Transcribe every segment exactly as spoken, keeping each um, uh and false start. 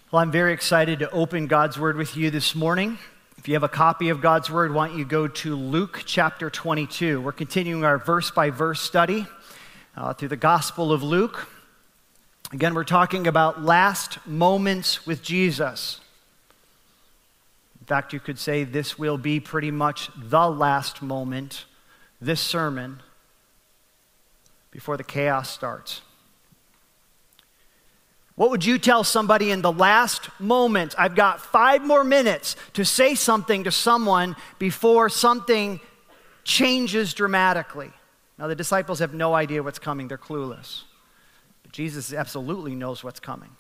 Well, I'm very excited to open God's Word with you this morning. If you have a copy of God's Word, why don't you go to Luke chapter twenty-two. We're continuing our verse-by-verse study uh, through the Gospel of Luke. Again, we're talking about last moments with Jesus. In fact, you could say this will be pretty much the last moment, this sermon, before the chaos starts. What would you tell somebody in the last moment? I've got five more minutes to say something to someone before something changes dramatically. Now, the disciples have no idea what's coming. They're clueless. But Jesus absolutely knows what's coming.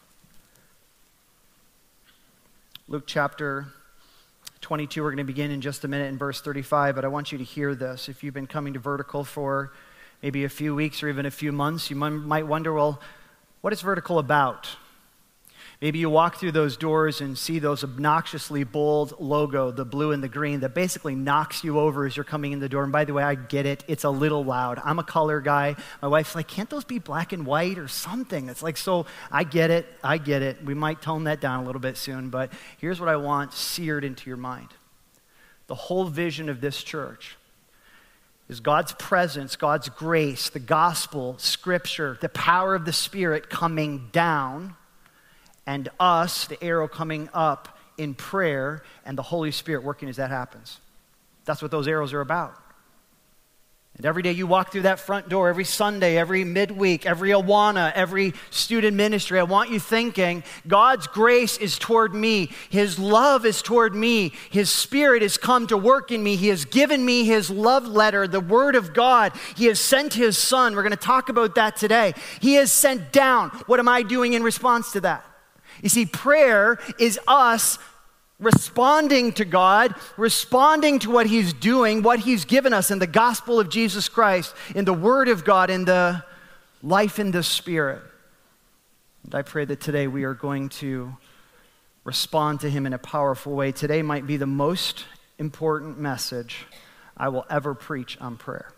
Luke chapter twenty-two, we're going to begin in just a minute in verse thirty-five, but I want you to hear this. If you've been coming to Vertical for maybe a few weeks or even a few months, you might wonder, well, what is Vertical about? Maybe you walk through those doors and see those obnoxiously bold logo, the blue and the green, that basically knocks you over as you're coming in the door. And by the way, I get it. It's a little loud. I'm a color guy. My wife's like, can't those be black and white or something? It's like, so I get it. I get it. We might tone that down a little bit soon, but here's what I want seared into your mind. The whole vision of this church is God's presence, God's grace, the gospel, scripture, the power of the Spirit coming down, and us, the arrow coming up in prayer, and the Holy Spirit working as that happens. That's what those arrows are about. And every day you walk through that front door, every Sunday, every midweek, every Awana, every student ministry, I want you thinking, God's grace is toward me. His love is toward me. His Spirit has come to work in me. He has given me His love letter, the Word of God. He has sent His Son. We're going to talk about that today. He has sent down. What am I doing in response to that? You see, prayer is us responding to God, responding to what He's doing, what He's given us in the gospel of Jesus Christ, in the Word of God, in the life in the Spirit. And I pray that today we are going to respond to Him in a powerful way. Today might be the most important message I will ever preach on prayer.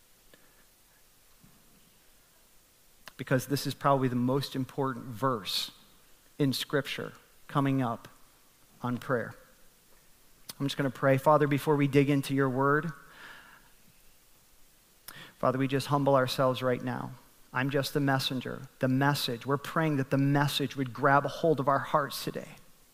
Because this is probably the most important verse in Scripture coming up on prayer. I'm just going to pray. Father, before we dig into your word, Father, we just humble ourselves right now. I'm just the messenger, the message. We're praying that the message would grab a hold of our hearts today.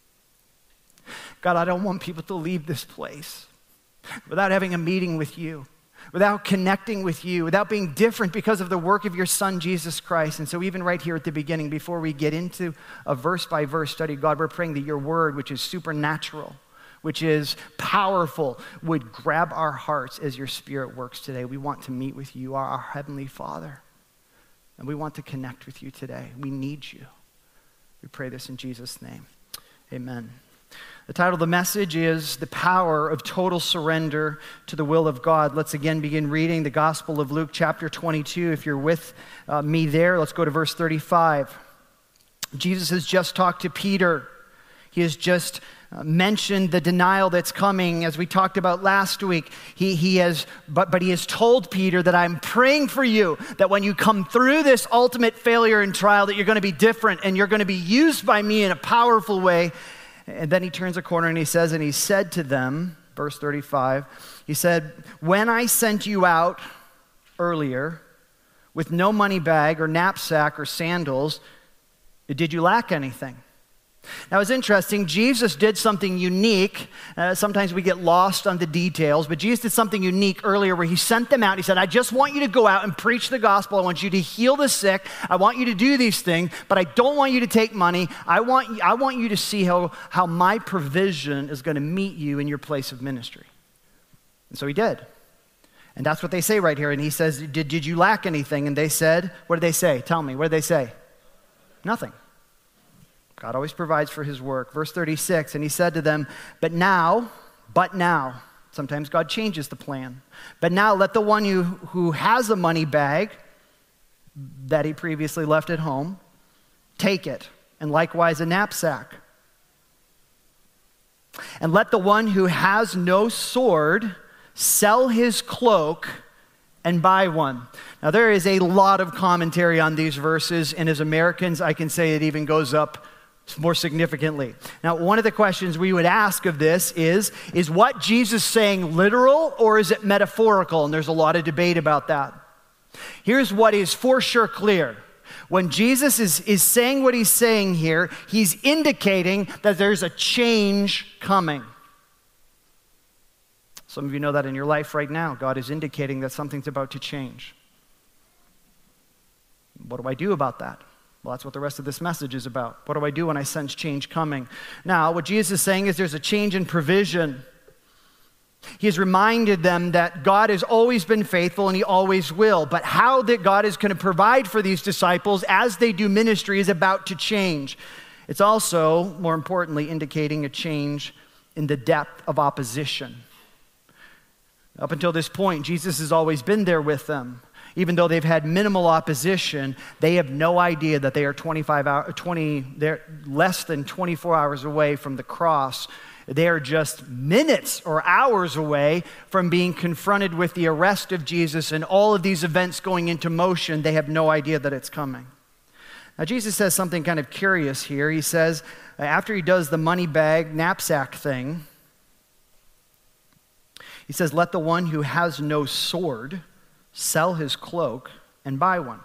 God, I don't want people to leave this place without having a meeting with you, without connecting with you, without being different because of the work of your Son, Jesus Christ. And so even right here at the beginning, before we get into a verse-by-verse study, God, we're praying that your word, which is supernatural, which is powerful, would grab our hearts as your Spirit works today. We want to meet with you, our Heavenly Father, and we want to connect with you today. We need you. We pray this in Jesus' name. Amen. The title of the message is The Power of Total Surrender to the Will of God. Let's again begin reading the Gospel of Luke chapter twenty-two. If you're with uh, me there, let's go to verse thirty-five. Jesus has just talked to Peter. He has just uh, mentioned the denial that's coming, as we talked about last week. He, he has, but, but he has told Peter that I'm praying for you, that when you come through this ultimate failure and trial, that you're going to be different and you're going to be used by me in a powerful way. And then he turns a corner and he says, and he said to them, verse thirty-five, he said, when I sent you out earlier with no money bag or knapsack or sandals, did you lack anything? Now, it's interesting. Jesus did something unique. Uh, sometimes we get lost on the details, but Jesus did something unique earlier where he sent them out. He said, I just want you to go out and preach the gospel. I want you to heal the sick. I want you to do these things, but I don't want you to take money. I want, I want you to see how, how my provision is going to meet you in your place of ministry. And so he did. And that's what they say right here. And he says, did, did you lack anything? And they said, what did they say? Tell me, what did they say? Nothing. God always provides for his work. Verse thirty-six, and he said to them, but now, but now, sometimes God changes the plan. But now let the one who, who has a money bag that he previously left at home, take it, and likewise a knapsack. And let the one who has no sword sell his cloak and buy one. Now there is a lot of commentary on these verses, and as Americans, I can say it even goes up more significantly. Now, one of the questions we would ask of this is, is what Jesus saying literal or is it metaphorical? And there's a lot of debate about that. Here's what is for sure clear. When Jesus is, is saying what he's saying here, he's indicating that there's a change coming. Some of you know that in your life right now. God is indicating that something's about to change. What do I do about that? Well, that's what the rest of this message is about. What do I do when I sense change coming? Now, what Jesus is saying is there's a change in provision. He has reminded them that God has always been faithful and he always will. But how that God is going to provide for these disciples as they do ministry is about to change. It's also, more importantly, indicating a change in the depth of opposition. Up until this point, Jesus has always been there with them. Even though they've had minimal opposition, they have no idea that they are twenty-five hours, twenty, they're less than twenty-four hours away from the cross. They are just minutes or hours away from being confronted with the arrest of Jesus and all of these events going into motion. They have no idea that it's coming. Now, Jesus says something kind of curious here. He says, after he does the money bag knapsack thing, he says, let the one who has no sword sell his cloak and buy one.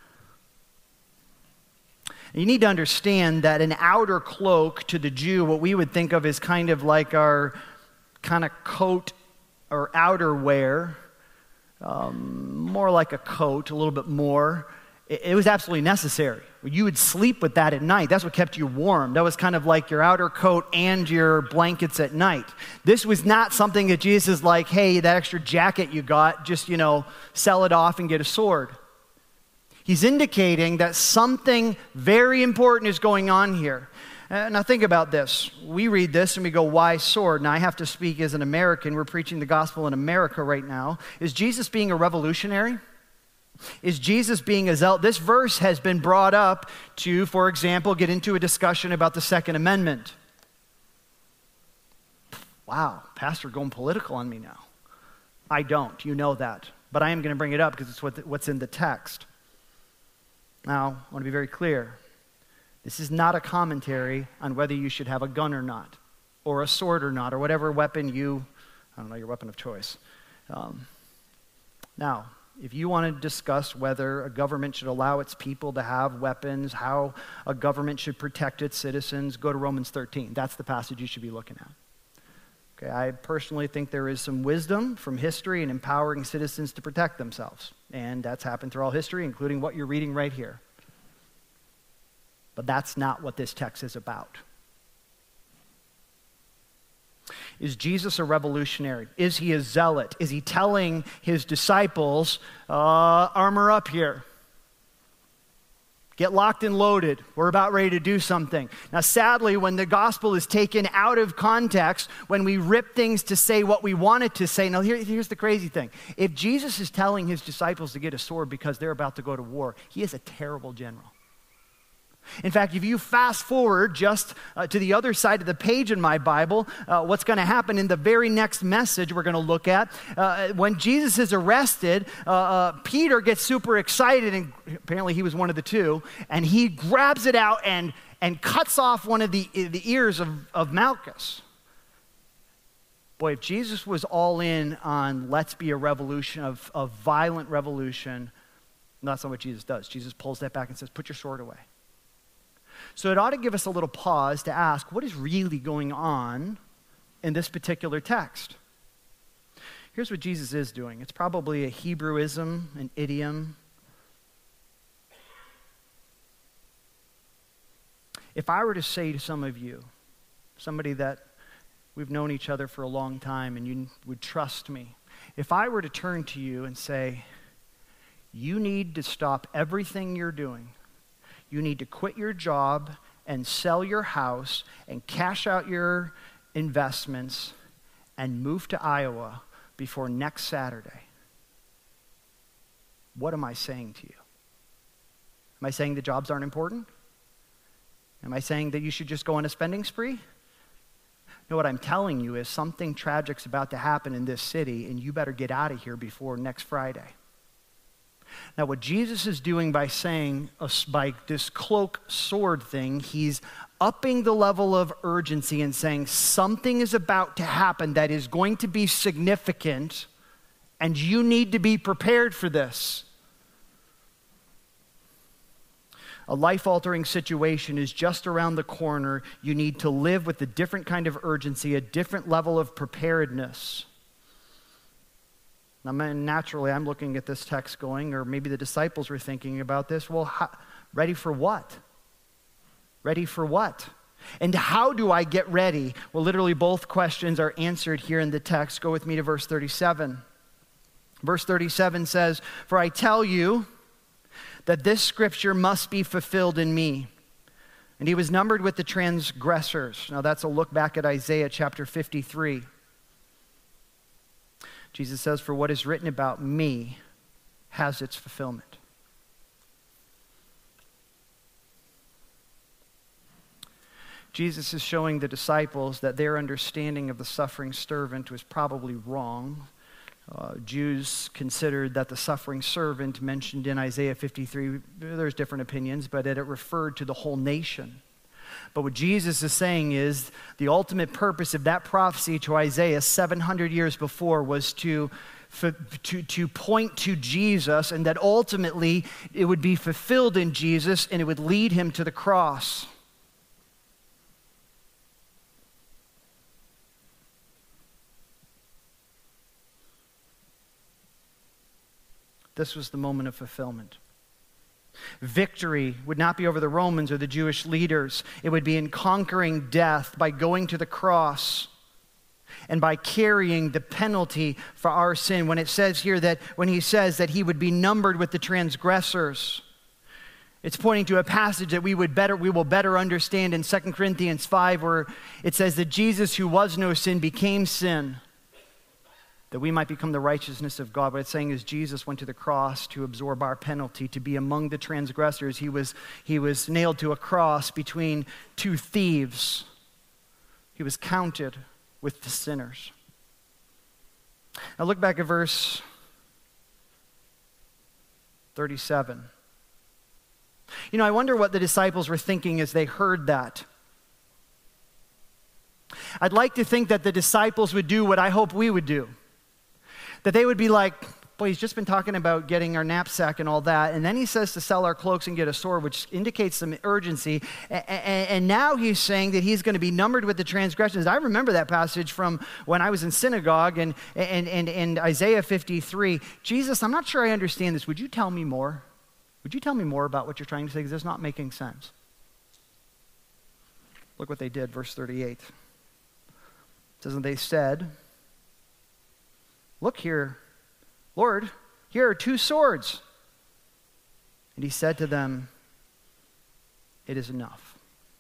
And you need to understand that an outer cloak to the Jew, what we would think of as kind of like our kind of coat or outerwear, um, more like a coat, a little bit more, it, it was absolutely necessary. You would sleep with that at night. That's what kept you warm. That was kind of like your outer coat and your blankets at night. This was not something that Jesus is like, hey, that extra jacket you got, just, you know, sell it off and get a sword. He's indicating that something very important is going on here. Uh, now think about this. We read this and we go, why sword? Now I have to speak as an American. We're preaching the gospel in America right now. Is Jesus being a revolutionary? Is Jesus being a zealot? This verse has been brought up to, for example, get into a discussion about the Second Amendment. Wow, pastor going political on me now. I don't, you know that. But I am going to bring it up because it's what, what's in the text. Now, I want to be very clear. This is not a commentary on whether you should have a gun or not, or a sword or not, or whatever weapon you, I don't know, your weapon of choice. Um, now, if you want to discuss whether a government should allow its people to have weapons, how a government should protect its citizens, go to Romans thirteen. That's the passage you should be looking at. Okay, I personally think there is some wisdom from history in empowering citizens to protect themselves. And that's happened through all history, including what you're reading right here. But that's not what this text is about. Is Jesus a revolutionary? Is he a zealot? Is he telling his disciples, uh, armor up here? Get locked and loaded. We're about ready to do something. Now, sadly, when the gospel is taken out of context, when we rip things to say what we want it to say, now here, here's the crazy thing. If Jesus is telling his disciples to get a sword because they're about to go to war, he is a terrible general. In fact, if you fast forward just uh, to the other side of the page in my Bible, uh, what's going to happen in the very next message we're going to look at, uh, when Jesus is arrested, uh, uh, Peter gets super excited, and apparently he was one of the two, and he grabs it out and, and cuts off one of the, the ears of, of Malchus. Boy, if Jesus was all in on let's be a revolution, of, of violent revolution, that's not what Jesus does. Jesus pulls that back and says, put your sword away. So it ought to give us a little pause to ask, what is really going on in this particular text? Here's what Jesus is doing. It's probably a Hebrewism, an idiom. If I were to say to some of you, somebody that we've known each other for a long time and you would trust me, if I were to turn to you and say, you need to stop everything you're doing, you need to quit your job and sell your house and cash out your investments and move to Iowa before next Saturday. What am I saying to you? Am I saying the jobs aren't important? Am I saying that you should just go on a spending spree? No, what I'm telling you is something tragic's about to happen in this city, and you better get out of here before next Friday. Now, what Jesus is doing by saying, uh, by this cloak sword thing, he's upping the level of urgency and saying something is about to happen that is going to be significant, and you need to be prepared for this. A life-altering situation is just around the corner. You need to live with a different kind of urgency, a different level of preparedness. Now, naturally, I'm looking at this text going, or maybe the disciples were thinking about this, well, how, ready for what? Ready for what? And how do I get ready? Well, literally both questions are answered here in the text. Go with me to verse thirty-seven. Verse thirty-seven says, "For I tell you that this scripture must be fulfilled in me. And he was numbered with the transgressors." Now that's a look back at Isaiah chapter fifty-three. Jesus says, "For what is written about me has its fulfillment." Jesus is showing the disciples that their understanding of the suffering servant was probably wrong. Uh, Jews considered that the suffering servant mentioned in Isaiah fifty-three, there's different opinions, but it, it referred to the whole nation. But what Jesus is saying is the ultimate purpose of that prophecy to Isaiah seven hundred years before was to, to, to point to Jesus, and that ultimately it would be fulfilled in Jesus and it would lead him to the cross. This was the moment of fulfillment. Victory would not be over the Romans or the Jewish leaders. It would be in conquering death by going to the cross and by carrying the penalty for our sin. When it says here that, when he says that he would be numbered with the transgressors, it's pointing to a passage that we would better, we will better understand in Second Corinthians five, where it says that Jesus, who was no sin, became sin, that we might become the righteousness of God. What it's saying is Jesus went to the cross to absorb our penalty, to be among the transgressors. He was, he was nailed to a cross between two thieves. He was counted with the sinners. Now look back at verse thirty-seven. You know, I wonder what the disciples were thinking as they heard that. I'd like to think that the disciples would do what I hope we would do. That they would be like, boy, he's just been talking about getting our knapsack and all that, and then he says to sell our cloaks and get a sword, which indicates some urgency, and, and, and now he's saying that he's going to be numbered with the transgressions. I remember that passage from when I was in synagogue, and, and, and, and Isaiah fifty-three. Jesus, I'm not sure I understand this. Would you tell me more? Would you tell me more about what you're trying to say? Because it's not making sense. Look what they did, verse thirty-eight. It says, and they said, look here, Lord, here are two swords. And he said to them, it is enough.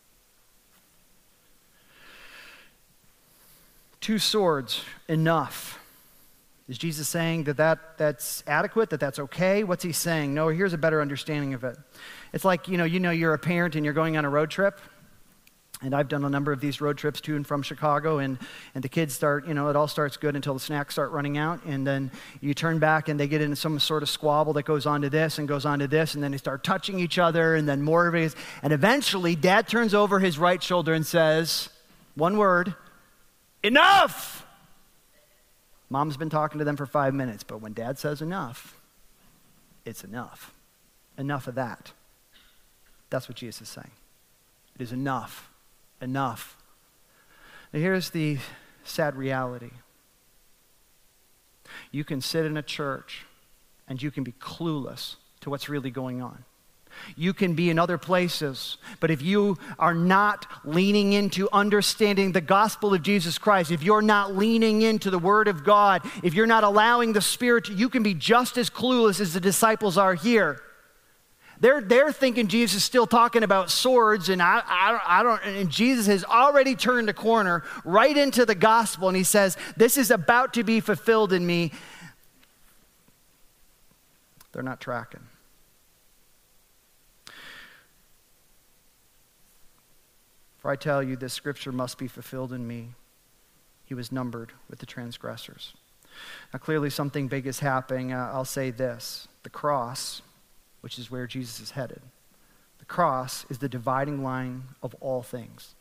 Two swords, enough. Is Jesus saying that, that that's adequate, that that's okay? What's he saying? No, here's a better understanding of it. It's like, you know, you know you're a parent and you're going on a road trip. And I've done a number of these road trips to and from Chicago, and, and the kids start, you know, it all starts good until the snacks start running out, and then you turn back and they get into some sort of squabble that goes on to this and goes on to this, and then they start touching each other, and then more of it is, and eventually Dad turns over his right shoulder and says, one word, enough! Mom's been talking to them for five minutes, but when Dad says enough, it's enough. Enough of that. That's what Jesus is saying. It is enough. Enough. Now here's the sad reality. You can sit in a church and you can be clueless to what's really going on. You can be in other places, but if you are not leaning into understanding the gospel of Jesus Christ, if you're not leaning into the Word of God, if you're not allowing the Spirit, to, you can be just as clueless as the disciples are here. They're, they're thinking Jesus is still talking about swords, and I, I, I don't. And Jesus has already turned a corner right into the gospel, and he says, "This is about to be fulfilled in me." They're not tracking. For I tell you, this scripture must be fulfilled in me. He was numbered with the transgressors. Now, clearly something big is happening. Uh, I'll say this. The cross, which is where Jesus is headed, the cross is the dividing line of all things.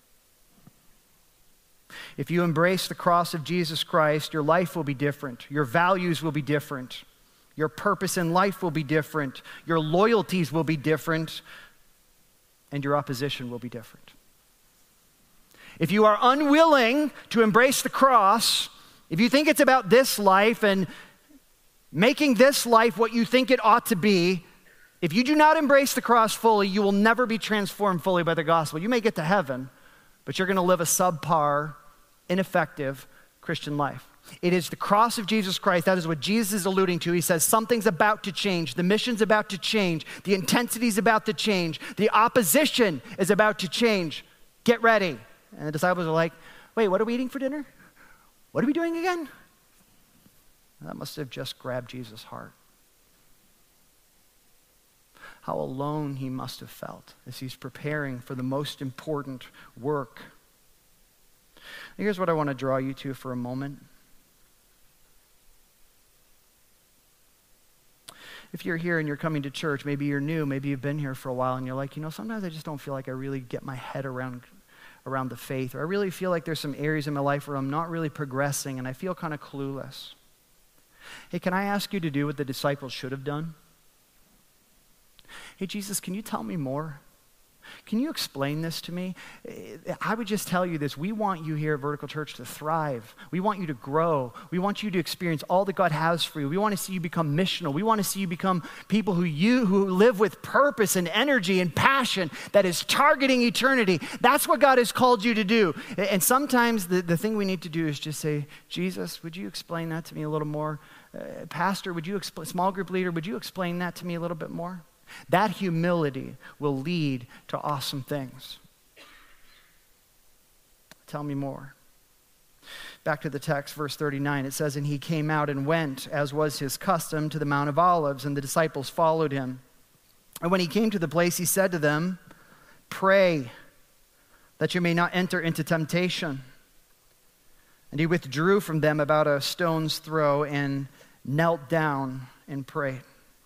If you embrace the cross of Jesus Christ, your life will be different. Your values will be different. Your purpose in life will be different. Your loyalties will be different. And your opposition will be different. If you are unwilling to embrace the cross, if you think it's about this life and making this life what you think it ought to be, if you do not embrace the cross fully, you will never be transformed fully by the gospel. You may get to heaven, but you're going to live a subpar, ineffective Christian life. It is the cross of Jesus Christ. That is what Jesus is alluding to. He says something's about to change. The mission's about to change. The intensity's about to change. The opposition is about to change. Get ready. And the disciples are like, wait, what are we eating for dinner? What are we doing again? That must have just grabbed Jesus' heart. How alone he must have felt as he's preparing for the most important work. Here's what I want to draw you to for a moment. If you're here and you're coming to church, maybe you're new, maybe you've been here for a while, and you're like, you know, sometimes I just don't feel like I really get my head around around the faith, or I really feel like there's some areas in my life where I'm not really progressing, and I feel kind of clueless. Hey, can I ask you to do what the disciples should have done? Hey, Jesus, can you tell me more? Can you explain this to me? I would just tell you this. We want you here at Vertical Church to thrive. We want you to grow. We want you to experience all that God has for you. We want to see you become missional. We want to see you become people who you who live with purpose and energy and passion that is targeting eternity. That's what God has called you to do. And sometimes the, the thing we need to do is just say, Jesus, would you explain that to me a little more? Uh, Pastor, would you explain, small group leader, would you explain that to me a little bit more? That humility will lead to awesome things. Tell me more. Back to the text, verse thirty-nine, it says, and he came out and went, as was his custom, to the Mount of Olives, and the disciples followed him. And when he came to the place, he said to them, pray that you may not enter into temptation. And he withdrew from them about a stone's throw and knelt down and prayed.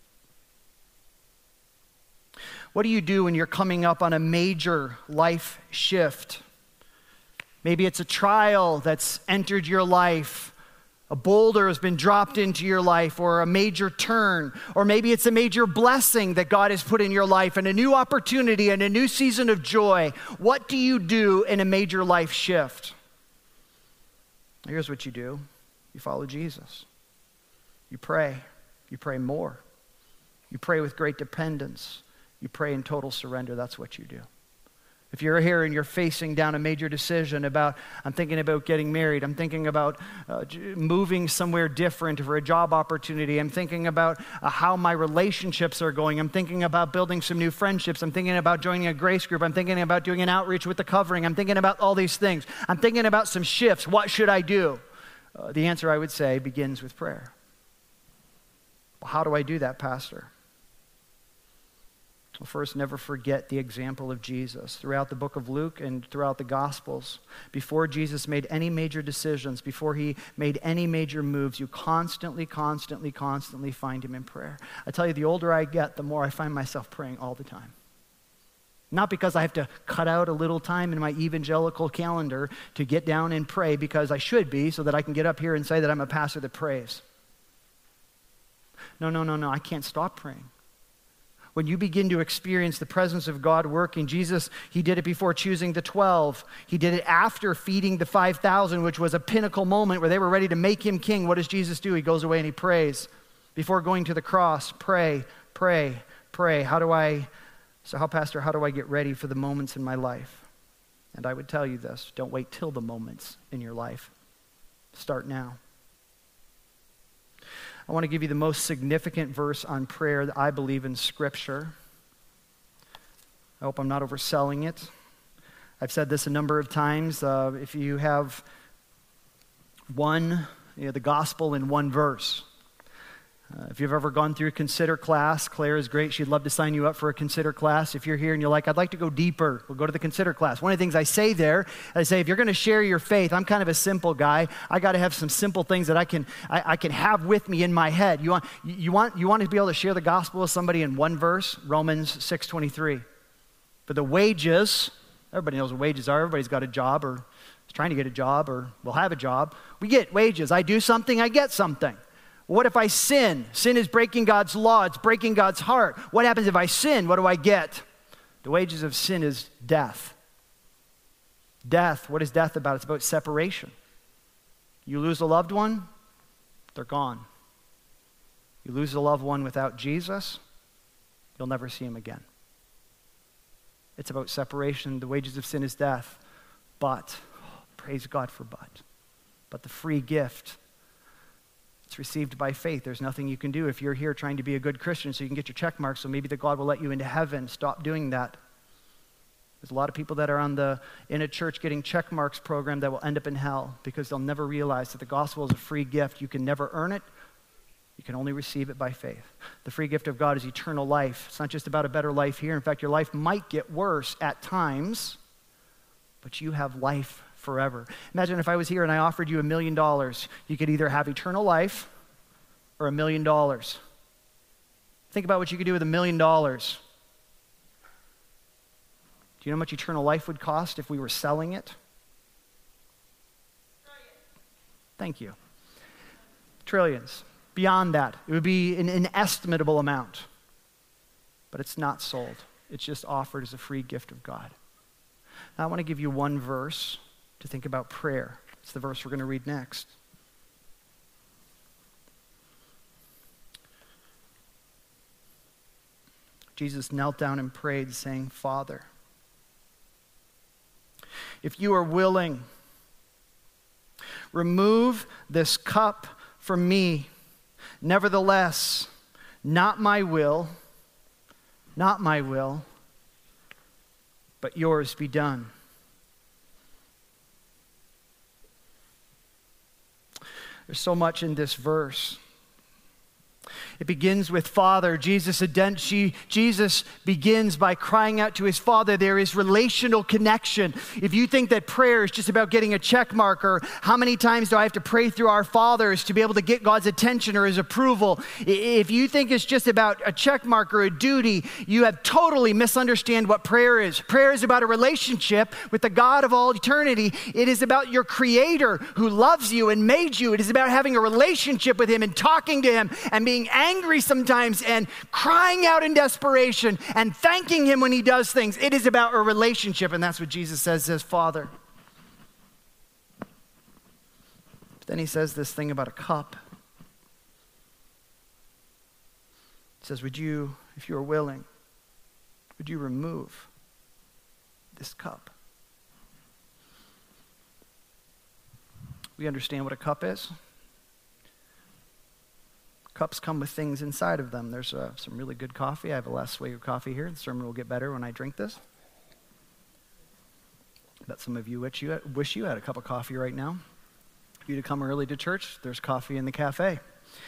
What do you do when you're coming up on a major life shift? Maybe it's a trial that's entered your life. A boulder has been dropped into your life, or a major turn. Or maybe it's a major blessing that God has put in your life and a new opportunity and a new season of joy. What do you do in a major life shift? Here's what you do. You follow Jesus. You pray. You pray more. You pray with great dependence. You pray in total surrender. That's what you do. If you're here and you're facing down a major decision about, I'm thinking about getting married, I'm thinking about uh, moving somewhere different for a job opportunity, I'm thinking about uh, how my relationships are going, I'm thinking about building some new friendships, I'm thinking about joining a grace group, I'm thinking about doing an outreach with the covering, I'm thinking about all these things, I'm thinking about some shifts, what should I do? Uh, the answer, I would say, begins with prayer. Well, how do I do that, Pastor? Well, first, never forget the example of Jesus. Throughout the book of Luke and throughout the Gospels, before Jesus made any major decisions, before he made any major moves, you constantly, constantly, constantly find him in prayer. I tell you, the older I get, the more I find myself praying all the time. Not because I have to cut out a little time in my evangelical calendar to get down and pray, because I should be, so that I can get up here and say that I'm a pastor that prays. No, no, no, no, I can't stop praying. When you begin to experience the presence of God working, Jesus, he did it before choosing the twelve. He did it after feeding the five thousand, which was a pinnacle moment where they were ready to make him king. What does Jesus do? He goes away and he prays. Before going to the cross, pray, pray, pray. How do I, so how, Pastor, how do I get ready for the moments in my life? And I would tell you this, don't wait till the moments in your life. Start now. I want to give you the most significant verse on prayer that I believe in Scripture. I hope I'm not overselling it. I've said this a number of times. Uh, if you have one, you know, the gospel in one verse, Uh, if you've ever gone through a Consider class, Claire is great. She'd love to sign you up for a Consider class. If you're here and you're like, I'd like to go deeper, we'll go to the Consider class. One of the things I say there, I say, if you're going to share your faith, I'm kind of a simple guy. I got to have some simple things that I can I, I can have with me in my head. You want you want you want to be able to share the gospel with somebody in one verse, Romans six twenty-three. For the wages, everybody knows what wages are. Everybody's got a job or is trying to get a job or will have a job. We get wages. I do something, I get something. What if I sin? Sin is breaking God's law. It's breaking God's heart. What happens if I sin? What do I get? The wages of sin is death. Death, what is death about? It's about separation. You lose a loved one, they're gone. You lose a loved one without Jesus, you'll never see him again. It's about separation. The wages of sin is death. But, oh, praise God for but. But the free gift, it's received by faith. There's nothing you can do. If you're here trying to be a good Christian so you can get your check mark, so maybe that God will let you into heaven, stop doing that. There's a lot of people that are on the in a church getting check marks program that will end up in hell because they'll never realize that the gospel is a free gift. You can never earn it. You can only receive it by faith. The free gift of God is eternal life. It's not just about a better life here. In fact, your life might get worse at times, but you have life forever. Imagine if I was here and I offered you a million dollars. You could either have eternal life or a million dollars. Think about what you could do with a million dollars. Do you know how much eternal life would cost if we were selling it? Thank you. Trillions. Beyond that, it would be an inestimable amount. But it's not sold. It's just offered as a free gift of God. Now, I want to give you one verse to think about prayer. It's the verse we're going to read next. Jesus knelt down and prayed, saying, Father, if you are willing, remove this cup from me. Nevertheless, not my will, not my will, but yours be done. There's so much in this verse. It begins with Father. Jesus, Jesus begins by crying out to his Father. There is relational connection. If you think that prayer is just about getting a check marker, how many times do I have to pray through our fathers to be able to get God's attention or his approval? If you think it's just about a check mark or a duty, you have totally misunderstood what prayer is. Prayer is about a relationship with the God of all eternity. It is about your Creator who loves you and made you. It is about having a relationship with him and talking to him and being angry sometimes and crying out in desperation and thanking him when he does things. It is about a relationship, and that's what Jesus says, says, Father. But then he says this thing about a cup. He says, would you, if you are willing, would you remove this cup? We understand what a cup is. Cups come with things inside of them. There's uh, some really good coffee. I have a last swig of coffee here. The sermon will get better when I drink this. I bet some of you wish you, had, wish you had a cup of coffee right now. If you to come early to church, there's coffee in the cafe.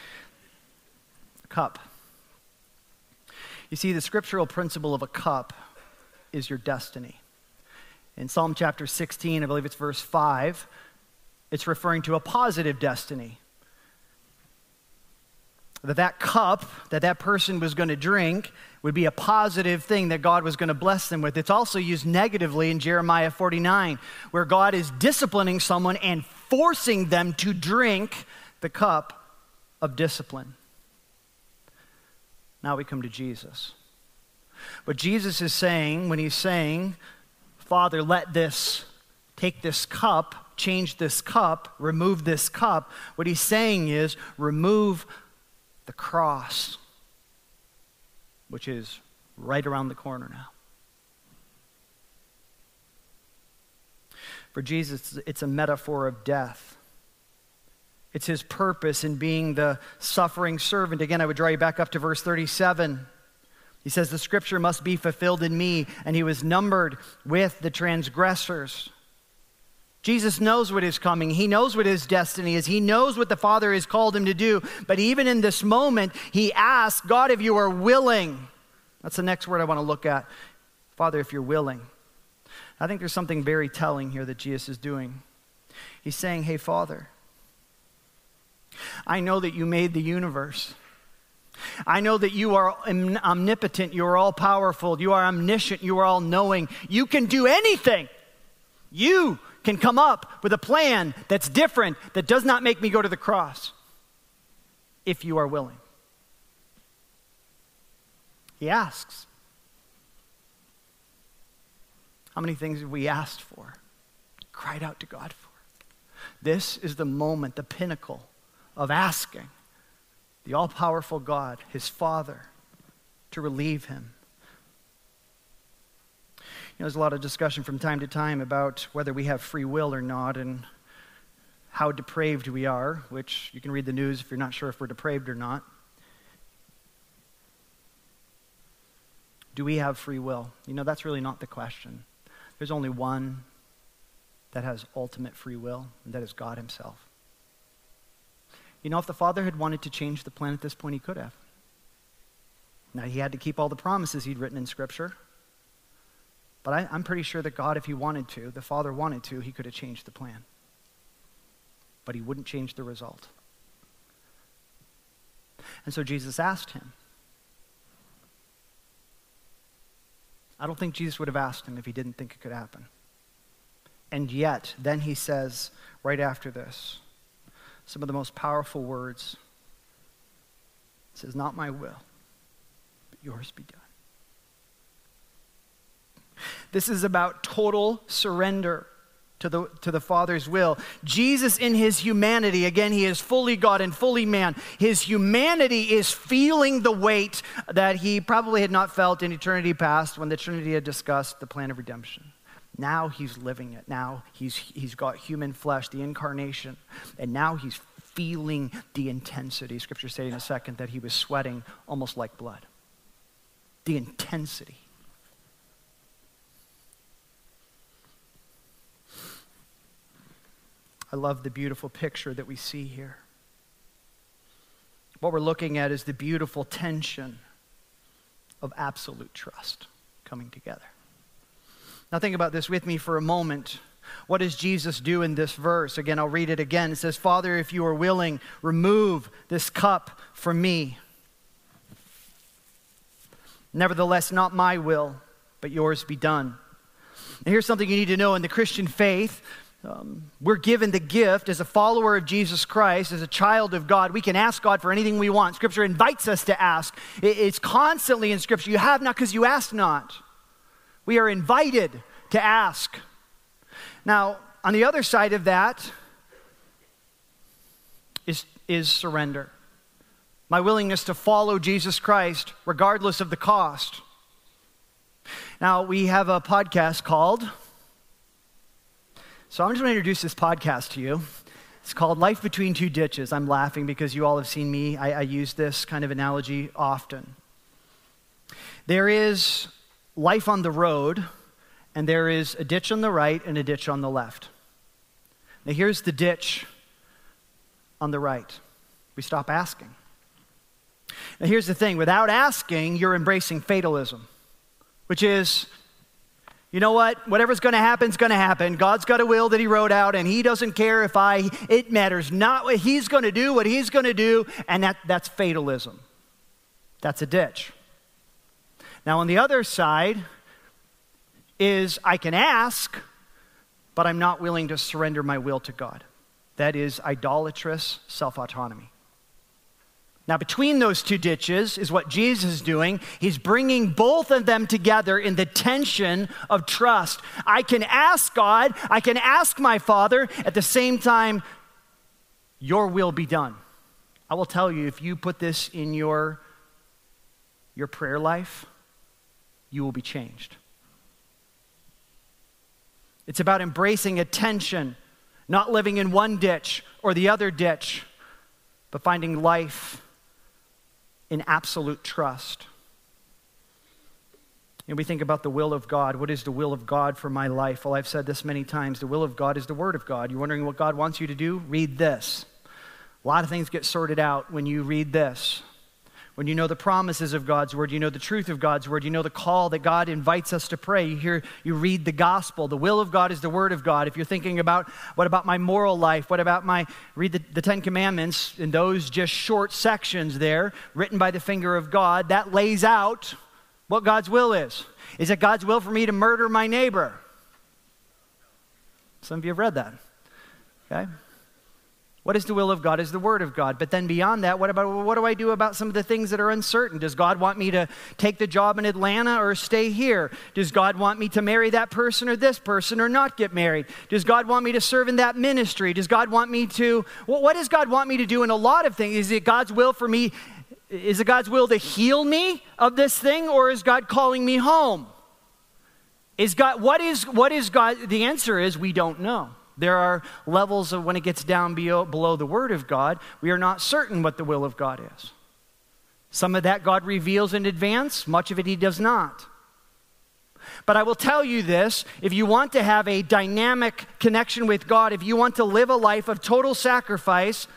A cup. You see, the scriptural principle of a cup is your destiny. In Psalm chapter sixteen, I believe it's verse five, it's referring to a positive destiny. That that cup that that person was going to drink would be a positive thing that God was going to bless them with. It's also used negatively in Jeremiah forty-nine, where God is disciplining someone and forcing them to drink the cup of discipline. Now we come to Jesus. What Jesus is saying when he's saying, Father, let this, take this cup, change this cup, remove this cup, what he's saying is remove the cross, which is right around the corner now. For Jesus, it's a metaphor of death. It's his purpose in being the suffering servant. Again, I would draw you back up to verse thirty-seven. He says, the scripture must be fulfilled in me, and he was numbered with the transgressors. Jesus knows what is coming. He knows what his destiny is. He knows what the Father has called him to do. But even in this moment, he asks, God, if you are willing. That's the next word I want to look at. Father, if you're willing. I think there's something very telling here that Jesus is doing. He's saying, hey, Father, I know that you made the universe. I know that you are omnipotent. You are all-powerful. You are omniscient. You are all-knowing. You can do anything. You can come up with a plan that's different, that does not make me go to the cross, if you are willing. He asks. How many things have we asked for, cried out to God for? This is the moment, the pinnacle of asking the all-powerful God, his Father, to relieve him. You know, there's a lot of discussion from time to time about whether we have free will or not and how depraved we are, which you can read the news if you're not sure if we're depraved or not. Do we have free will? You know, that's really not the question. There's only one that has ultimate free will, and that is God himself. You know, if the Father had wanted to change the plan at this point, he could have. Now, he had to keep all the promises he'd written in Scripture. But I, I'm pretty sure that God, if he wanted to, the Father wanted to, he could have changed the plan. But he wouldn't change the result. And so Jesus asked him. I don't think Jesus would have asked him if he didn't think it could happen. And yet, then he says, right after this, some of the most powerful words. It says, not my will, but yours be done. This is about total surrender to the, to the Father's will. Jesus in his humanity, again, he is fully God and fully man. His humanity is feeling the weight that he probably had not felt in eternity past when the Trinity had discussed the plan of redemption. Now he's living it. Now he's, he's got human flesh, the incarnation, and now he's feeling the intensity. Scripture says in a second that he was sweating almost like blood. The intensity. I love the beautiful picture that we see here. What we're looking at is the beautiful tension of absolute trust coming together. Now think about this with me for a moment. What does Jesus do in this verse? Again, I'll read it again. It says, Father, if you are willing, remove this cup from me. Nevertheless, not my will, but yours be done. And here's something you need to know in the Christian faith. Um, we're given the gift as a follower of Jesus Christ, as a child of God. We can ask God for anything we want. Scripture invites us to ask. It's constantly in Scripture. You have not because you ask not. We are invited to ask. Now, on the other side of that is, is surrender. My willingness to follow Jesus Christ regardless of the cost. Now, we have a podcast called... So I'm just going to introduce this podcast to you. It's called Life Between Two Ditches. I'm laughing because you all have seen me. I, I use this kind of analogy often. There is life on the road, and there is a ditch on the right and a ditch on the left. Now here's the ditch on the right. We stop asking. Now here's the thing. Without asking, you're embracing fatalism, which is... You know what? Whatever's going to happen is going to happen. God's got a will that he wrote out, and he doesn't care if I, it matters not what he's going to do, what he's going to do, and that, that's fatalism. That's a ditch. Now, on the other side is I can ask, but I'm not willing to surrender my will to God. That is idolatrous self-autonomy. Now, between those two ditches is what Jesus is doing. He's bringing both of them together in the tension of trust. I can ask God, I can ask my Father, at the same time, your will be done. I will tell you, if you put this in your, your prayer life, you will be changed. It's about embracing a tension, not living in one ditch or the other ditch, but finding life in absolute trust. And we think about the will of God. What is the will of God for my life? Well, I've said this many times. The will of God is the Word of God. You're wondering what God wants you to do? Read this. A lot of things get sorted out when you read this. When you know the promises of God's Word, you know the truth of God's Word, you know the call that God invites us to pray. You hear, you read the gospel. The will of God is the Word of God. If you're thinking about, what about my moral life? What about my, read the, the Ten Commandments in those just short sections there, written by the finger of God, that lays out what God's will is. Is it God's will for me to murder my neighbor? Some of you have read that, okay? What is the will of God is the Word of God. But then beyond that, what about what do I do about some of the things that are uncertain? Does God want me to take the job in Atlanta or stay here? Does God want me to marry that person or this person or not get married? Does God want me to serve in that ministry? Does God want me to, well, what does God want me to do in a lot of things? Is it God's will for me, is it God's will to heal me of this thing, or is God calling me home? Is God, what is, what is God, the answer is we don't know. There are levels of when it gets down below the Word of God, we are not certain what the will of God is. Some of that God reveals in advance, much of it He does not. But I will tell you this, if you want to have a dynamic connection with God, if you want to live a life of total sacrifice,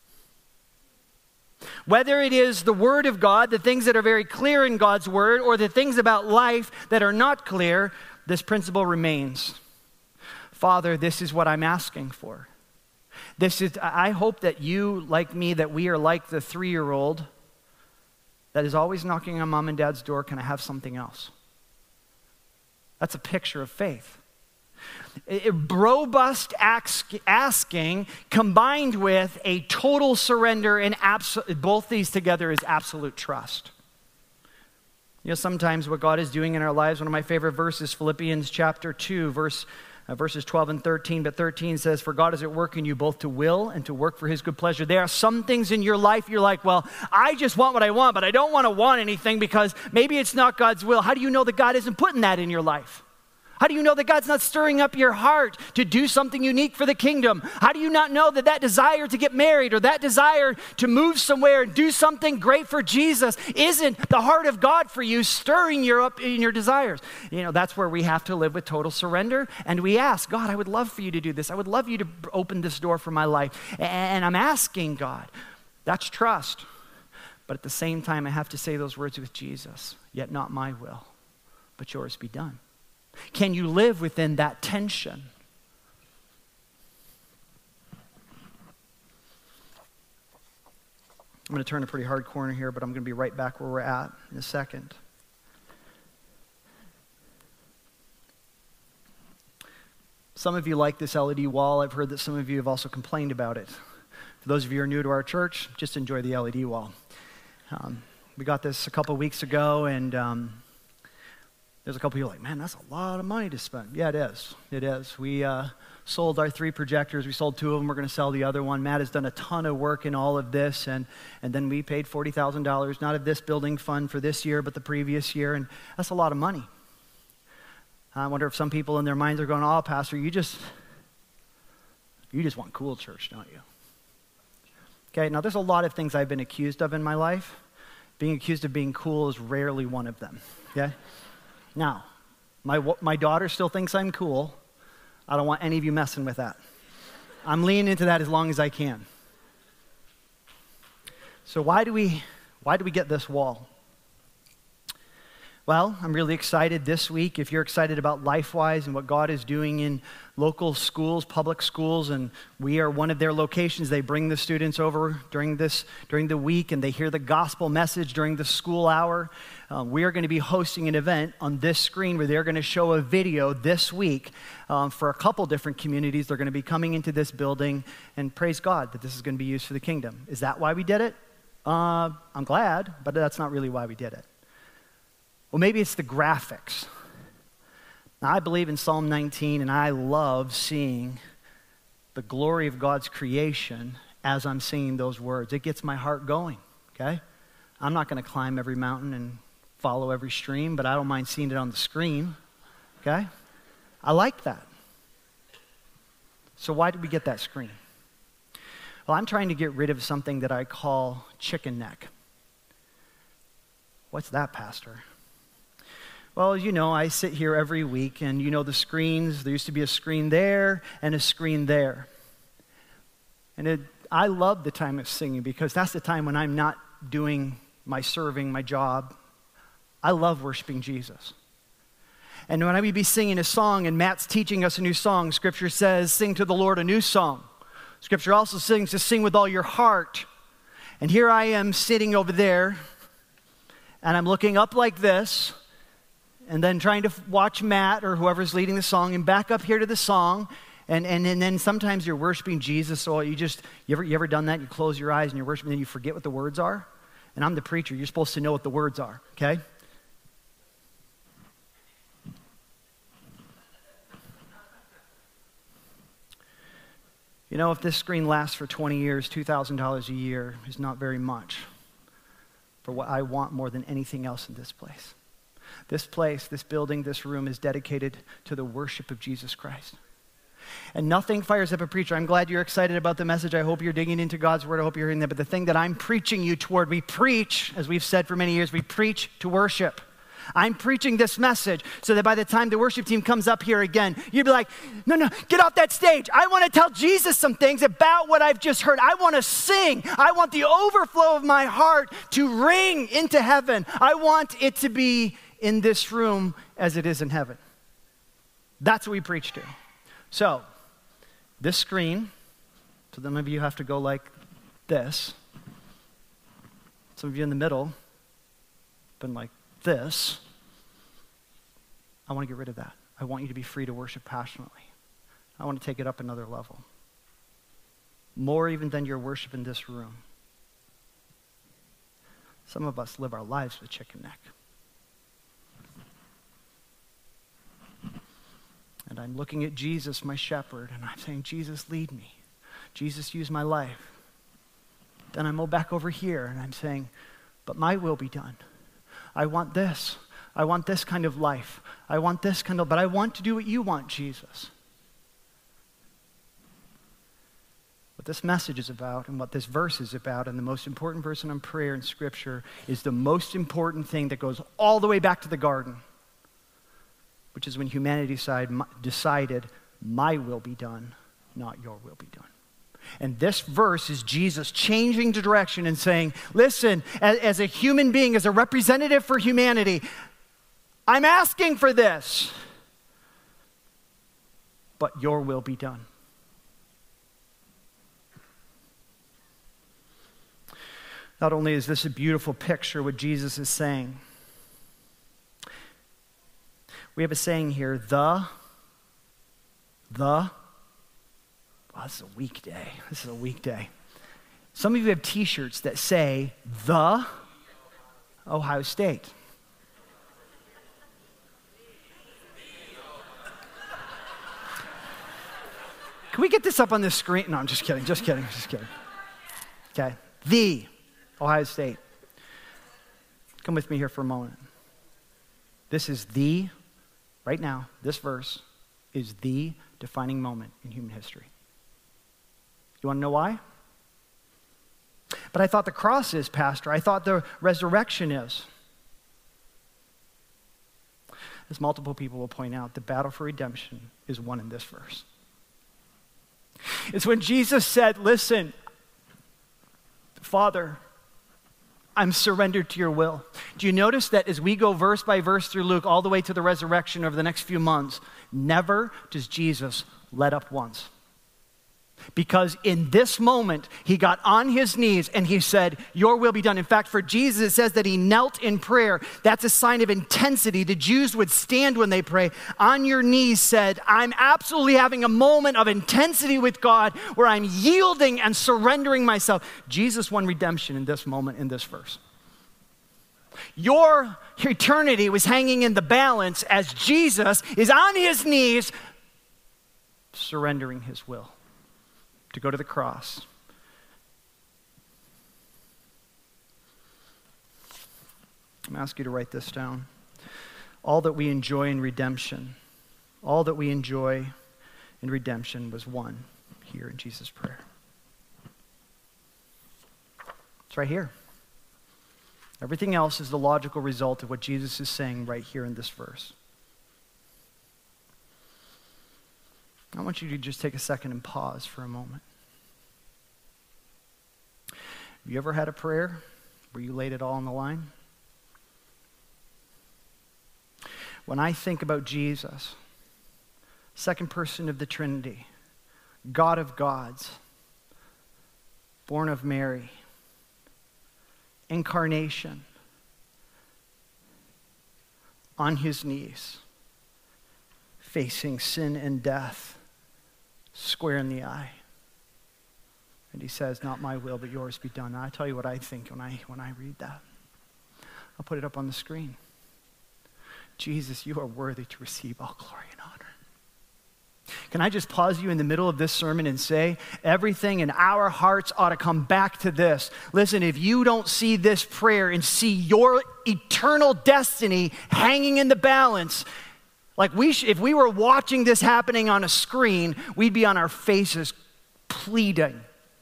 whether it is the Word of God, the things that are very clear in God's Word, or the things about life that are not clear, this principle remains. Father, this is what I'm asking for. This is, I hope that you, like me, that we are like the three-year-old that is always knocking on mom and dad's door, can I have something else? That's a picture of faith. A robust asking combined with a total surrender, and abso- both these together is absolute trust. You know, sometimes what God is doing in our lives, one of my favorite verses, Philippians chapter two, verse Uh, verses twelve and thirteen, but thirteen says, for God is at work in you both to will and to work for His good pleasure. There are some things in your life you're like, well, I just want what I want, but I don't want to want anything because maybe it's not God's will. How do you know that God isn't putting that in your life? How do you know that God's not stirring up your heart to do something unique for the kingdom? How do you not know that that desire to get married or that desire to move somewhere and do something great for Jesus isn't the heart of God for you, stirring you up in your desires? You know, that's where we have to live with total surrender. And we ask, God, I would love for you to do this. I would love you to open this door for my life. And I'm asking God. That's trust. But at the same time, I have to say those words with Jesus. Yet not my will, but yours be done. Can you live within that tension? I'm going to turn a pretty hard corner here, but I'm going to be right back where we're at in a second. Some of you like this L E D wall. I've heard that some of you have also complained about it. For those of you who are new to our church, just enjoy the L E D wall. Um, we got this a couple weeks ago, and um, there's a couple of you like, man, that's a lot of money to spend. Yeah, it is. It is. We uh, sold our three projectors. We sold two of them. We're going to sell the other one. Matt has done a ton of work in all of this, and, and then we paid forty thousand dollars, not of this building fund for this year, but the previous year, and that's a lot of money. I wonder if some people in their minds are going, oh, Pastor, you just, you just want cool church, don't you? Okay, now there's a lot of things I've been accused of in my life. Being accused of being cool is rarely one of them, okay? Now, my, my daughter still thinks I'm cool. I don't want any of you messing with that. I'm leaning into that as long as I can. So why do we, why do we get this wall? Well, I'm really excited this week. If you're excited about LifeWise and what God is doing in local schools, public schools, and we are one of their locations. They bring the students over during this during the week, and they hear the gospel message during the school hour. Uh, we are going to be hosting an event on this screen where they're going to show a video this week um, for a couple different communities. They're going to be coming into this building, and praise God that this is going to be used for the kingdom. Is that why we did it? Uh, I'm glad, but that's not really why we did it. Well, maybe it's the graphics. Now, I believe in Psalm nineteen, and I love seeing the glory of God's creation as I'm singing those words. It gets my heart going, okay? I'm not going to climb every mountain and follow every stream, but I don't mind seeing it on the screen, okay? I like that. So why did we get that screen? Well, I'm trying to get rid of something that I call chicken neck. What's that, Pastor? Well, you know, I sit here every week, and you know the screens, there used to be a screen there and a screen there. And it, I love the time of singing because that's the time when I'm not doing my serving, my job. I love worshiping Jesus. And when I would be singing a song and Matt's teaching us a new song, Scripture says, sing to the Lord a new song. Scripture also sings to sing with all your heart. And here I am sitting over there, and I'm looking up like this, and then trying to watch Matt or whoever's leading the song and back up here to the song. And, and, and then sometimes you're worshiping Jesus, so you just, you ever, you ever done that? You close your eyes and you're worshiping, and then you forget what the words are? And I'm the preacher. You're supposed to know what the words are, okay? You know, if this screen lasts for twenty years, two thousand dollars a year is not very much for what I want more than anything else in this place. This place, this building, this room is dedicated to the worship of Jesus Christ. And nothing fires up a preacher. I'm glad you're excited about the message. I hope you're digging into God's word. I hope you're hearing that. But the thing that I'm preaching you toward, we preach, as we've said for many years, we preach to worship. I'm preaching this message so that by the time the worship team comes up here again, you'd be like, no, no, get off that stage. I want to tell Jesus some things about what I've just heard. I want to sing. I want the overflow of my heart to ring into heaven. I want it to be in this room as it is in heaven. That's what we preach to. So, this screen, so some of you have to go like this. Some of you in the middle, been like this. I want to get rid of that. I want you to be free to worship passionately. I want to take it up another level. More even than your worship in this room. Some of us live our lives with chicken neck. And I'm looking at Jesus, my shepherd, and I'm saying, Jesus, lead me. Jesus, use my life. Then I move back over here, and I'm saying, but my will be done. I want this. I want this kind of life. I want this kind of, but I want to do what you want, Jesus. What this message is about and what this verse is about, and the most important verse in prayer in Scripture, is the most important thing that goes all the way back to the garden, which is when humanity decided, my will be done, not your will be done. And this verse is Jesus changing the direction and saying, listen, as, as a human being, as a representative for humanity, I'm asking for this, but your will be done. Not only is this a beautiful picture, what Jesus is saying, we have a saying here, the, the, oh, this is a weekday. This is a weekday. Some of you have t-shirts that say, the Ohio State. Can we get this up on the screen? No, I'm just kidding, just kidding, just kidding. Okay, the Ohio State. Come with me here for a moment. This is the, right now, this verse is the defining moment in human history. You want to know why? But I thought the cross is, Pastor. I thought the resurrection is. As multiple people will point out, the battle for redemption is won in this verse. It's when Jesus said, listen, Father, I'm surrendered to your will. Do you notice that as we go verse by verse through Luke all the way to the resurrection over the next few months, never does Jesus let up once. Because in this moment, he got on his knees and he said, your will be done. In fact, for Jesus, it says that he knelt in prayer. That's a sign of intensity. The Jews would stand when they pray. On your knees said, I'm absolutely having a moment of intensity with God where I'm yielding and surrendering myself. Jesus won redemption in this moment, in this verse. Your eternity was hanging in the balance as Jesus is on his knees, surrendering his will to go to the cross. I'm going to ask you to write this down. All that we enjoy in redemption, all that we enjoy in redemption was won here in Jesus' prayer. It's right here. Everything else is the logical result of what Jesus is saying right here in this verse. I want you to just take a second and pause for a moment. Have you ever had a prayer where you laid it all on the line? When I think about Jesus, second person of the Trinity, God of gods, born of Mary, incarnation, on his knees, facing sin and death, square in the eye. And he says, not my will, but yours be done. And I tell you what I think when I, when I read that. I'll put it up on the screen. Jesus, you are worthy to receive all glory and honor. Can I just pause you in the middle of this sermon and say, everything in our hearts ought to come back to this. Listen, if you don't see this prayer and see your eternal destiny hanging in the balance, like we sh- if we were watching this happening on a screen, we'd be on our faces pleading.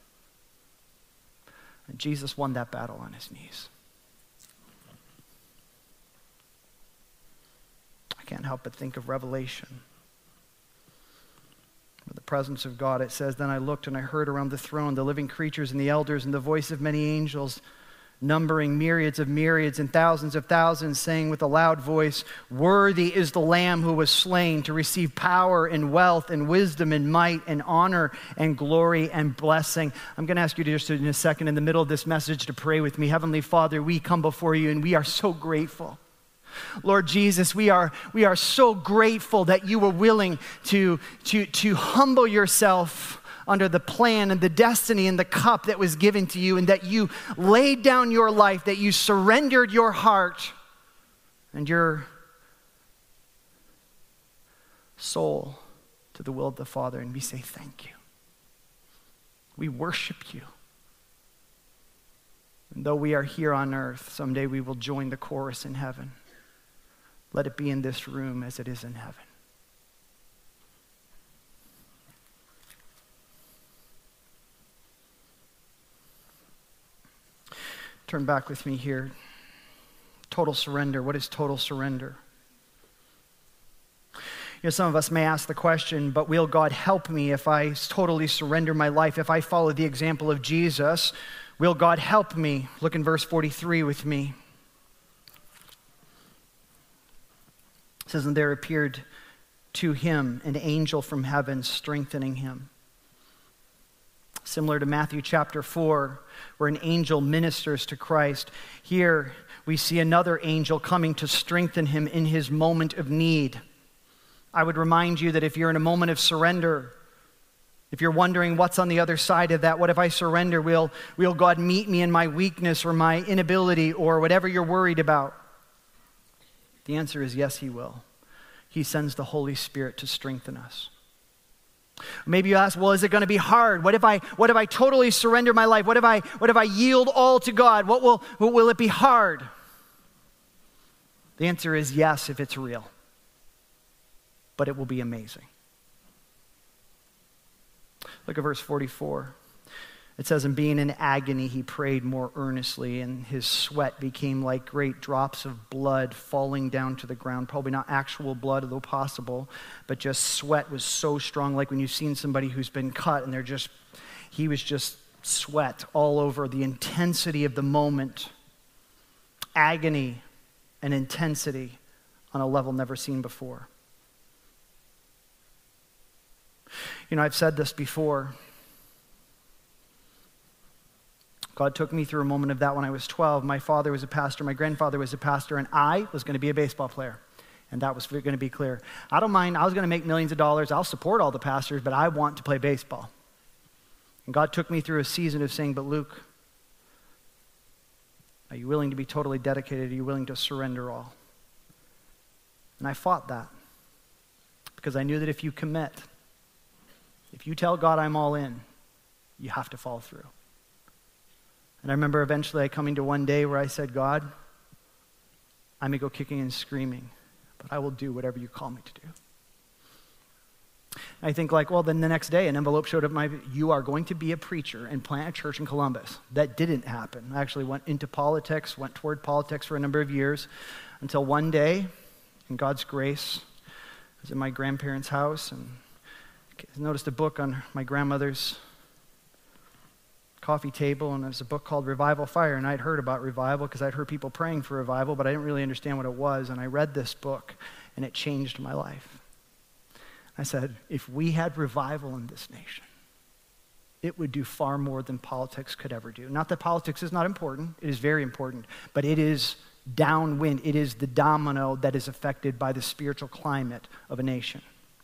And Jesus won that battle on his knees. I can't help but think of Revelation. With the presence of God, it says, then I looked and I heard around the throne the living creatures and the elders and the voice of many angels, numbering myriads of myriads and thousands of thousands, saying with a loud voice, worthy is the Lamb who was slain to receive power and wealth and wisdom and might and honor and glory and blessing. I'm going to ask you to just in a second in the middle of this message to pray with me. Heavenly Father, we come before you and we are so grateful. Lord Jesus, we are, we are so grateful that you were willing to, to, to humble yourself under the plan and the destiny and the cup that was given to you, and that you laid down your life, that you surrendered your heart and your soul to the will of the Father. And we say thank you. We worship you. And though we are here on earth, someday we will join the chorus in heaven. Let it be in this room as it is in heaven. Turn back with me here. Total surrender. What is total surrender? You know, some of us may ask the question, but will God help me if I totally surrender my life? If I follow the example of Jesus, will God help me? Look in verse forty-three with me. It says, and there appeared to him an angel from heaven strengthening him. Similar to Matthew chapter four, where an angel ministers to Christ. Here we see another angel coming to strengthen him in his moment of need. I would remind you that if you're in a moment of surrender, if you're wondering what's on the other side of that, what if I surrender? Will, will God meet me in my weakness or my inability or whatever you're worried about? The answer is yes, he will. He sends the Holy Spirit to strengthen us. Maybe you ask, well, is it going to be hard? What if I what if I totally surrender my life? What if I what if I yield all to God? What will what will it be hard? The answer is yes if it's real. But it will be amazing. Look at verse forty-four. It says, and being in agony, he prayed more earnestly, and his sweat became like great drops of blood falling down to the ground. Probably not actual blood, although possible, but just sweat was so strong, like when you've seen somebody who's been cut, and they're just, he was just sweat all over. The intensity of the moment, agony and intensity on a level never seen before. You know, I've said this before. God took me through a moment of that when I was twelve. My father was a pastor, my grandfather was a pastor, and I was going to be a baseball player. And that was going to be clear. I don't mind, I was going to make millions of dollars. I'll support all the pastors, but I want to play baseball. And God took me through a season of saying, but Luke, are you willing to be totally dedicated? Are you willing to surrender all? And I fought that because I knew that if you commit, if you tell God I'm all in, you have to follow through. And I remember eventually I coming to one day where I said, God, I may go kicking and screaming, but I will do whatever you call me to do. I think like, well, then the next day an envelope showed up, my, you are going to be a preacher and plant a church in Columbus. That didn't happen. I actually went into politics, went toward politics for a number of years until one day, in God's grace, I was in my grandparents' house and noticed a book on my grandmother's coffee table, and there's a book called Revival Fire, and I'd heard about revival because I'd heard people praying for revival, but I didn't really understand what it was, and I read this book, and it changed my life. I said, if we had revival in this nation, it would do far more than politics could ever do. Not that politics is not important, it is very important, but it is downwind, it is the domino that is affected by the spiritual climate of a nation.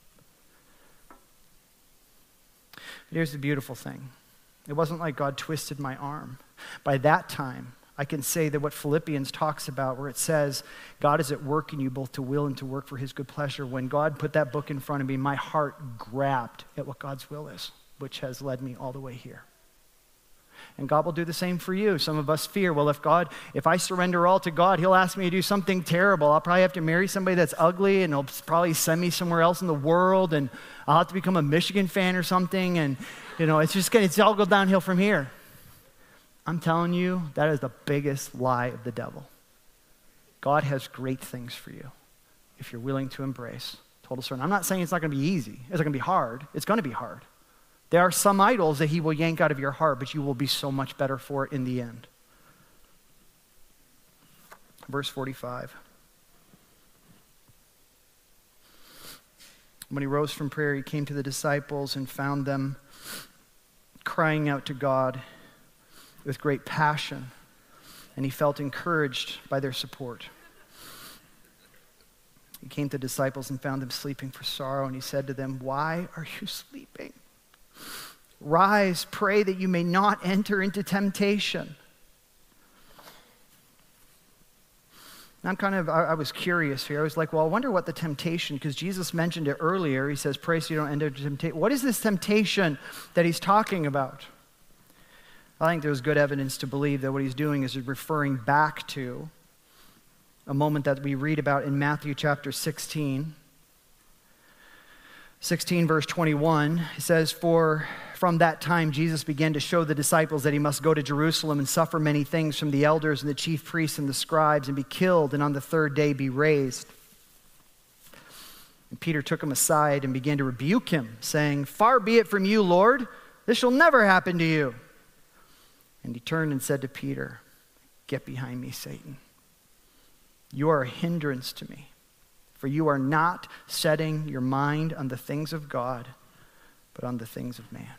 Here's the beautiful thing. It wasn't like God twisted my arm. By that time, I can say that what Philippians talks about, where it says, God is at work in you both to will and to work for his good pleasure. When God put that book in front of me, my heart grabbed at what God's will is, which has led me all the way here. And God will do the same for you. Some of us fear, well, if God, if I surrender all to God, he'll ask me to do something terrible. I'll probably have to marry somebody that's ugly, and he'll probably send me somewhere else in the world, and I'll have to become a Michigan fan or something, and you know, it's just gonna, it's all go downhill from here. I'm telling you, that is the biggest lie of the devil. God has great things for you if you're willing to embrace total surrender. I'm not saying it's not gonna be easy. It's not gonna be hard. It's gonna be hard. There are some idols that he will yank out of your heart, but you will be so much better for it in the end. Verse forty-five. When he rose from prayer, he came to the disciples and found them crying out to God with great passion, and he felt encouraged by their support. He came to the disciples and found them sleeping for sorrow, and he said to them, "Why are you sleeping? Rise, pray that you may not enter into temptation." And I'm kind of, I, I was curious here. I was like, well, I wonder what the temptation, because Jesus mentioned it earlier. He says, pray so you don't enter into temptation. What is this temptation that he's talking about? I think there's good evidence to believe that what he's doing is referring back to a moment that we read about in Matthew chapter sixteen. sixteen verse twenty-one, it says, "For from that time Jesus began to show the disciples that he must go to Jerusalem and suffer many things from the elders and the chief priests and the scribes and be killed and on the third day be raised. And Peter took him aside and began to rebuke him, saying, 'Far be it from you, Lord, this shall never happen to you.' And he turned and said to Peter, 'Get behind me, Satan. You are a hindrance to me. For you are not setting your mind on the things of God, but on the things of man.'"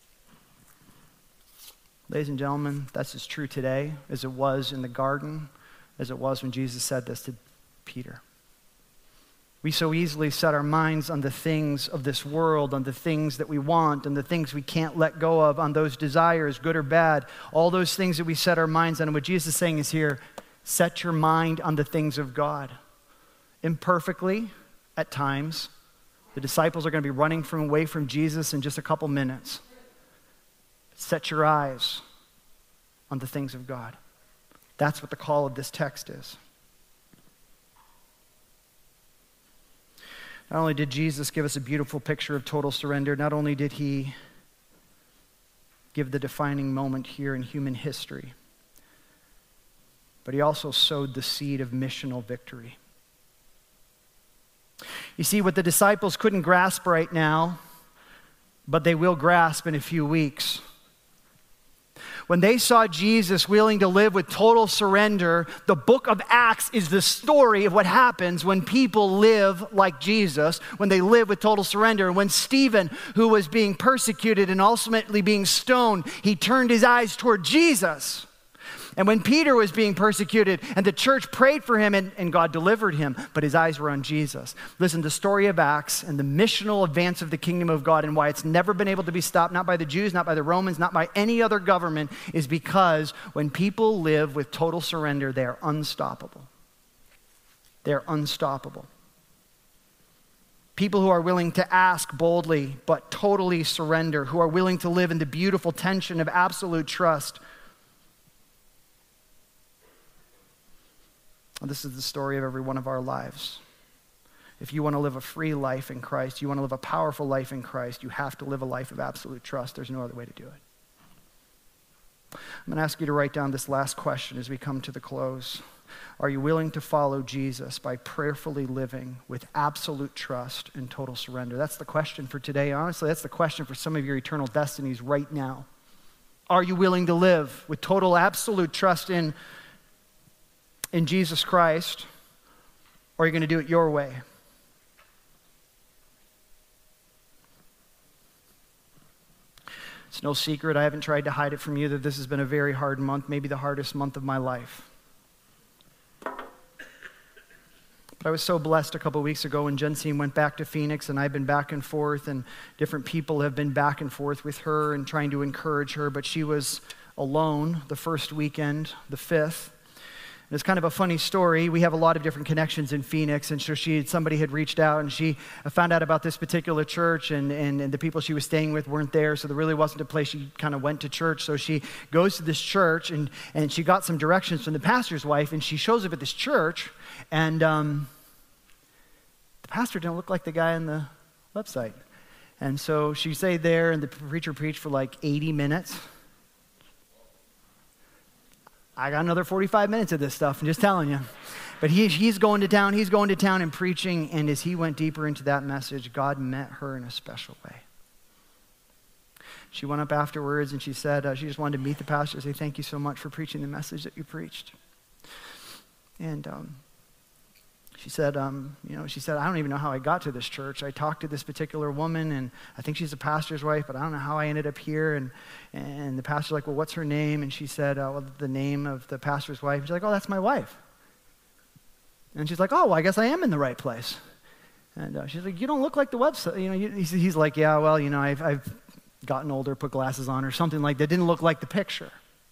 Ladies and gentlemen, that's as true today as it was in the garden, as it was when Jesus said this to Peter. We so easily set our minds on the things of this world, on the things that we want, on the things we can't let go of, on those desires, good or bad, all those things that we set our minds on. And what Jesus is saying is here, set your mind on the things of God. Imperfectly, at times, the disciples are going to be running from away from Jesus in just a couple minutes. Set your eyes on the things of God. That's what the call of this text is. Not only did Jesus give us a beautiful picture of total surrender, not only did he give the defining moment here in human history, but he also sowed the seed of missional victory. You see, what the disciples couldn't grasp right now, but they will grasp in a few weeks. When they saw Jesus willing to live with total surrender, the book of Acts is the story of what happens when people live like Jesus, when they live with total surrender. When Stephen, who was being persecuted and ultimately being stoned, he turned his eyes toward Jesus. And when Peter was being persecuted and the church prayed for him and, and God delivered him, but his eyes were on Jesus. Listen, the story of Acts and the missional advance of the kingdom of God and why it's never been able to be stopped, not by the Jews, not by the Romans, not by any other government, is because when people live with total surrender, they are unstoppable. They're unstoppable. People who are willing to ask boldly, but totally surrender, who are willing to live in the beautiful tension of absolute trust. This is the story of every one of our lives. If you want to live a free life in Christ, you want to live a powerful life in Christ, you have to live a life of absolute trust. There's no other way to do it. I'm going to ask you to write down this last question as we come to the close. Are you willing to follow Jesus by prayerfully living with absolute trust and total surrender? That's the question for today. Honestly, that's the question for some of your eternal destinies right now. Are you willing to live with total, absolute trust in, in Jesus Christ, or are you going to do it your way? It's no secret, I haven't tried to hide it from you, that this has been a very hard month, maybe the hardest month of my life. But I was so blessed a couple weeks ago when Jensine went back to Phoenix, and I've been back and forth, and different people have been back and forth with her and trying to encourage her, but she was alone the first weekend, the fifth. And it's kind of a funny story. We have a lot of different connections in Phoenix, and so she somebody had reached out, and she found out about this particular church, and, and, and the people she was staying with weren't there, so there really wasn't a place she kind of went to church. So she goes to this church, and, and she got some directions from the pastor's wife, and she shows up at this church, and um, the pastor didn't look like the guy on the website. And so she stayed there, and the preacher preached for like eighty minutes. I got another forty-five minutes of this stuff, I'm just telling you. But he, he's going to town, he's going to town and preaching, and as he went deeper into that message, God met her in a special way. She went up afterwards, and she said, uh, she just wanted to meet the pastor and say, thank you so much for preaching the message that you preached. And um, she said, um, you know, she said, I don't even know how I got to this church. I talked to this particular woman, and I think she's a pastor's wife, but I don't know how I ended up here. And and the pastor's like, well, what's her name? And she said, uh, well, the name of the pastor's wife. And she's like, oh, that's my wife. And she's like, oh, well, I guess I am in the right place. And uh, she's like, you don't look like the website. You know, you, he's, he's like, yeah, well, you know, I've, I've gotten older, put glasses on or something like that. Didn't look like the picture.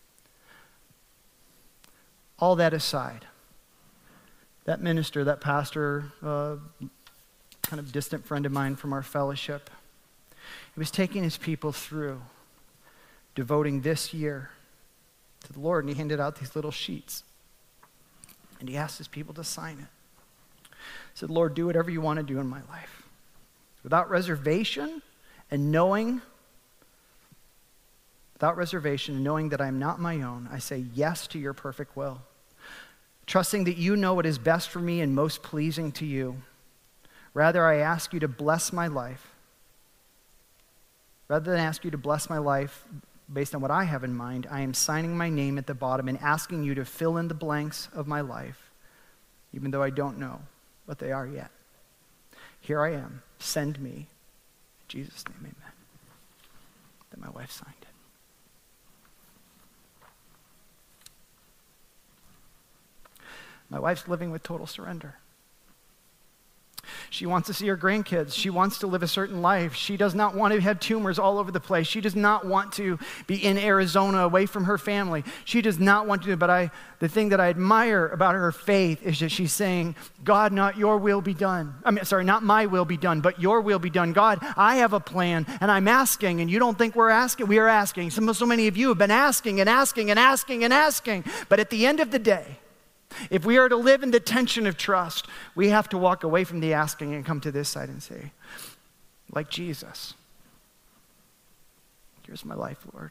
All that aside, that minister, that pastor, uh, kind of distant friend of mine from our fellowship, he was taking his people through devoting this year to the Lord, and he handed out these little sheets. And he asked his people to sign it. He said, Lord, do whatever you want to do in my life. Without reservation and knowing, without reservation and knowing that I'm not my own, I say yes to your perfect will. Trusting that you know what is best for me and most pleasing to you. Rather, I ask you to bless my life. Rather than ask you to bless my life based on what I have in mind, I am signing my name at the bottom and asking you to fill in the blanks of my life, even though I don't know what they are yet. Here I am. Send me. In Jesus' name, amen. Then my wife signed it. My wife's living with total surrender. She wants to see her grandkids. She wants to live a certain life. She does not want to have tumors all over the place. She does not want to be in Arizona away from her family. She does not want to, but I, the thing that I admire about her faith is that she's saying, God, not your will be done. I mean, sorry, not my will be done, but your will be done. God, I have a plan, and I'm asking, and you don't think we're asking? We are asking. So, so many of you have been asking and asking and asking and asking, but at the end of the day, if we are to live in the tension of trust, we have to walk away from the asking and come to this side and say, like Jesus, here's my life, Lord.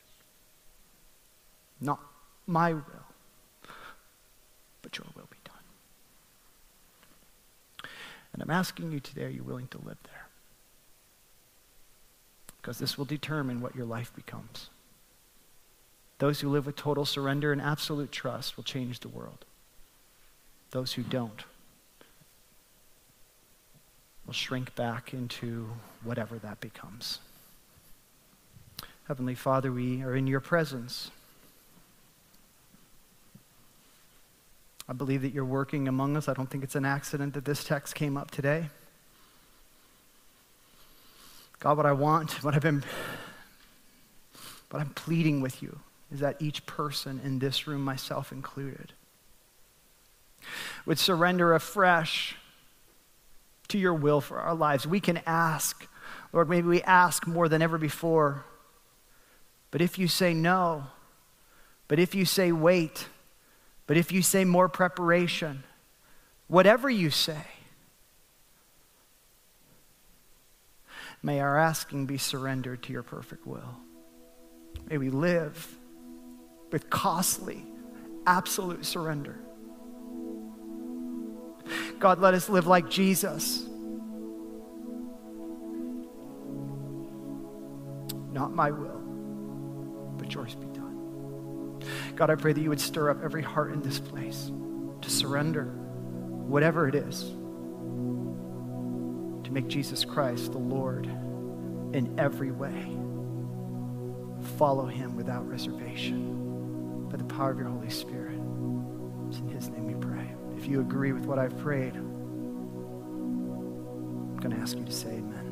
Not my will, but your will be done. And I'm asking you today, are you willing to live there? Because this will determine what your life becomes. Those who live with total surrender and absolute trust will change the world. Those who don't will shrink back into whatever that becomes. Heavenly Father, we are in your presence. I believe that you're working among us. I don't think it's an accident that this text came up today. God, what I want, what I've been, what I'm pleading with you is that each person in this room, myself included, would surrender afresh to your will for our lives. We can ask, Lord, maybe we ask more than ever before, but if you say no, but if you say wait, but if you say more preparation, whatever you say, May our asking be surrendered to your perfect will. May we live with costly, absolute surrender. God, let us live like Jesus. Not my will, but yours be done. God, I pray that you would stir up every heart in this place to surrender, whatever it is, to make Jesus Christ the Lord in every way. Follow him without reservation by the power of your Holy Spirit. It's in his name we pray. If you agree with what I've prayed, I'm going to ask you to say amen.